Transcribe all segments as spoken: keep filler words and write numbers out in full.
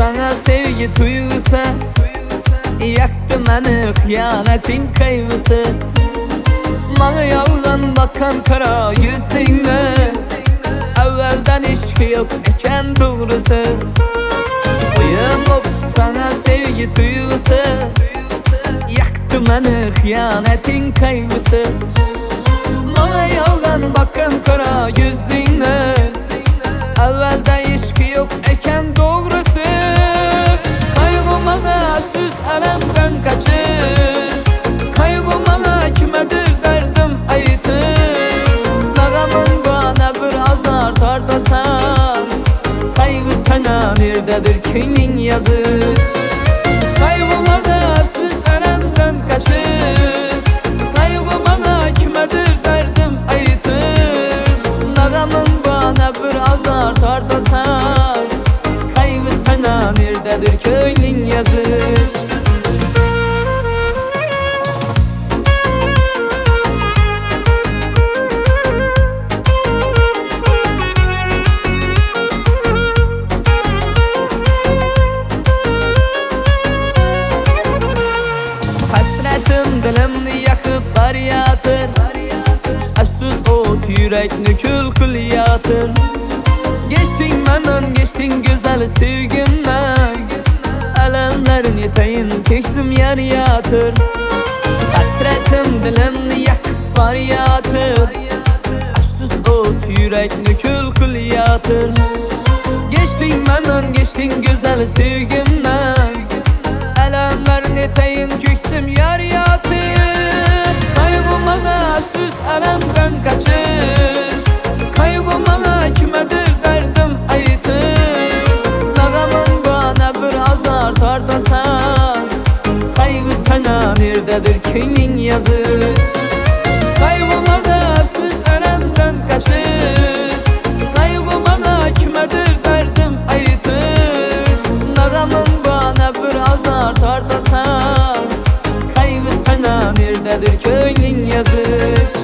sana sevgi duygusu, yaktı meni hıyanetin kaygısı. Bana yalgan bakan kara yüzünde, evvelden işki yok eken doğrusu. Uyumup sana sevgi duygusu, yaktı meni hıyanetin kaygısı. Bana yalgan bakan kara yüzünde, evvelden işki yok eken doğrusu. Kaygı bana süz elemden kaçış, kaygı bana kimedir derdim aytış. Nağamın bana bir azar tartasan, kaygı sana nerededir köyün yazış. Kaygı bana süz elemden kaçış, kaygı bana kimedir derdim aytış. Nağamın bana bir azar tartasan, kaygı sana nerededir köyün yazış. Hasretim dilimni yakıp bariyatır, afsus ot yürekni kül kül yatır. Geçtin benden, geçtin güzel sevgimden, alemlerin yeteğin keşsim yer yatır. Hasretim dilimni yakıp bariyatır, afsus ot yürekni kül kül yatır. Geçtin benden, geçtin güzel sevgimden, alemlerin yeteğin keşsim yer yatır. Kaygı bana süz elemden kaçış, kaygı bana kimedir derdim aytış. Nağamın bana bir azar tartasan, kaygı sana nerededir köyün yazış. Kaygı bana süz elemden kaçış, kaygı bana kimedir derdim aytış. Nağamın bana bir azar tartasan, kaygı sana nerededir köyün yazış.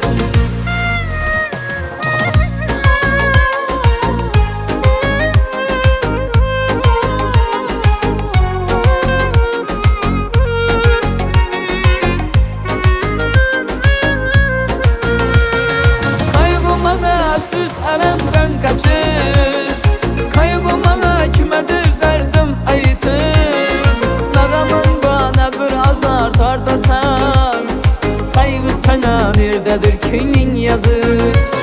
Süz elemden kaçış, kaygı bana kimedir derdim aytış. Nağamın bana bir azar tartasan, kaygı sana nerededir köyün yazış.